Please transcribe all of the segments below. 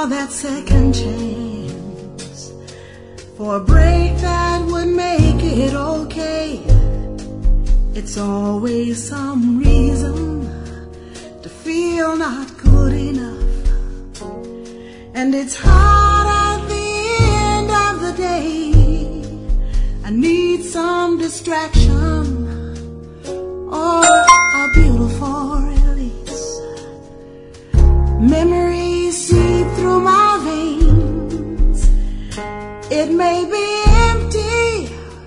for that second chance, for a break that would make it okay. It's always some reason to feel not good enough, and it's hard at the end of the day. I need some distraction or a beautiful release. Memories seep through my veins. It may be empty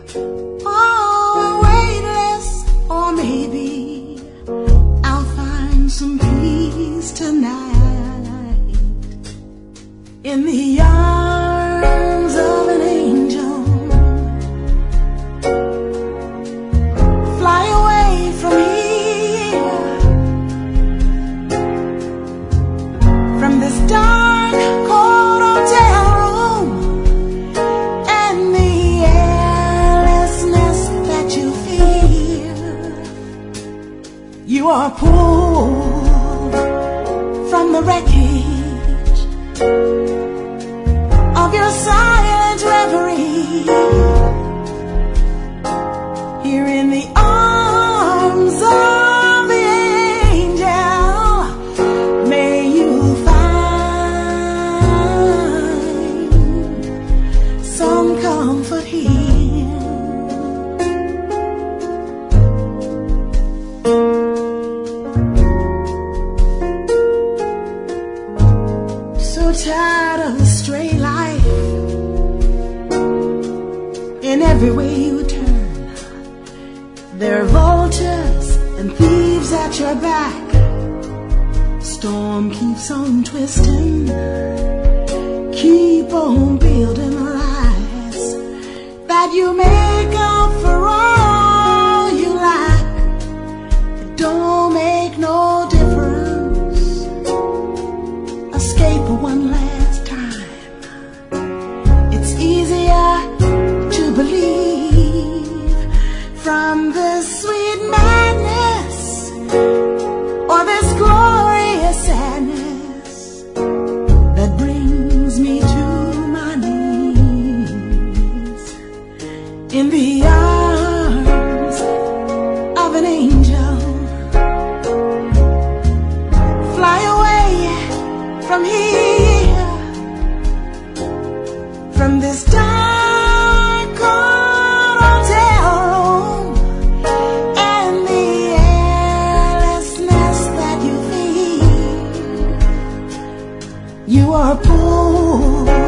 or weightless, or maybe I'll find some peace tonight in the arms of an angel. Fly away from here, from this dark, cold hotel room, and the airlessness that you feel. You are pulled from the wreckage of your silent reverie, here in the arms of the angel. May you find some comfort here. So tired of the stray life. In every way you turn, there are vultures and thieves at your back. Storm keeps on twisting. Keep on building lies that you make up for all you lack. It don't make no difference. Escape one last time. It's easier to believe from this sweet madness or this glorious sadness that brings me to my knees in the arms of an angel. Fly away from here, from this dark, cold hotel room, and the airlessness that you feel. You are pulled